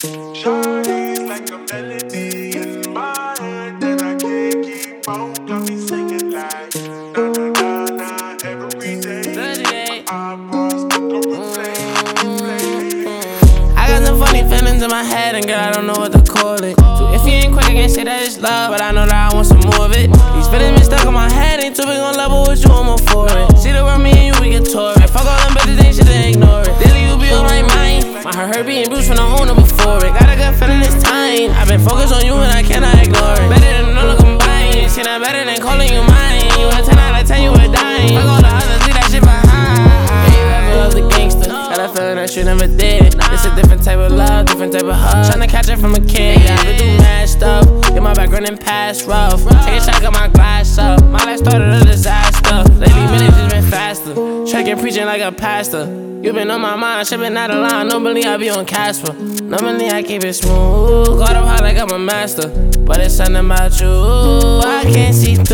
Shawty's like a melody in my head that I can't keep on. Got me singing like na na na na every day. I must go I got some funny feelings in my head, and girl, I don't know what to call it. So if you ain't quick, I can't say that it's love, but I know that I want some more of it. These feelings been stuck in my head, ain't too big on level with you, I'm all for it. See the world, me and you, we get tore it. Fuck all them bitches, ain't shit to ignore it. Daily, you be on my mind. My heart hurt being bruised from the owner before it. Got a good feeling this time. I've been focused on you and I cannot ignore it. Better than all combined. See that better than calling you mine. You a 10 out of 10, you a dime. Fuck all the others, leave that shit behind. Yeah, you ever love the gangster? Got a feeling that you never did. It's a different type of love, different type of hug. Tryna catch it from a kid. Yeah, I do mad stuff. Get my background in past rough. Take a shot, got my glass up. My life started a disaster. Lately, minutes just been faster. Tracking, preaching like a pastor. You been on my mind, shit been out of line. Normally I be on Casper. Normally I keep it smooth. Got up high like I'm a master. But it's something about you I can't see through.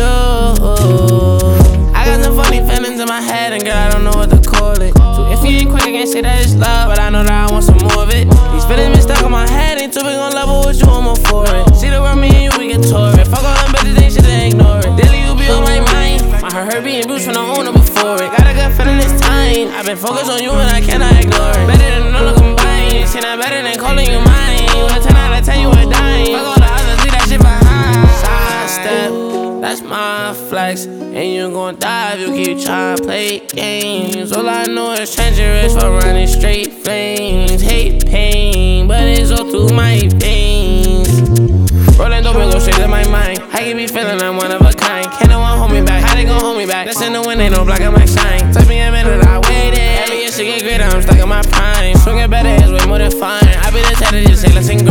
I got some funny feelings in my head, and girl, I don't know what to call it. So if you ain't quick, I can't say that it's love, but I know that I want some more of it. These feelings been stuck in my head, ain't too big on level with you, I'm all for it. See the world, me and you, we get tore it. Fuck all them bitches, ain't shit to ignore it. Daily, you be on my mind. My heart hurt being bruised from the owner before it. Got a good feeling this time. I've been focused on you and I cannot ignore it. Better than all combined. See that better than calling you mine. You a 10 out of 10, you a dime. Fuck all the others, leave that shit behind. Sidestep, that's my flex. And you gon' die if you keep trying to play games. All I know is treacherous for running straight flames. Hate pain, but it's all through my veins. Rolling dope and go straight to my mind. I can be feeling I'm one of a kind. Can't no one hold me back. How they gon' hold me back? Listen to when they don't block on my shine. Took me a minute, I waited. Every year she get greater, I'm stuck in my prime. Swinging better is way more than fine. I be the type to just say, let's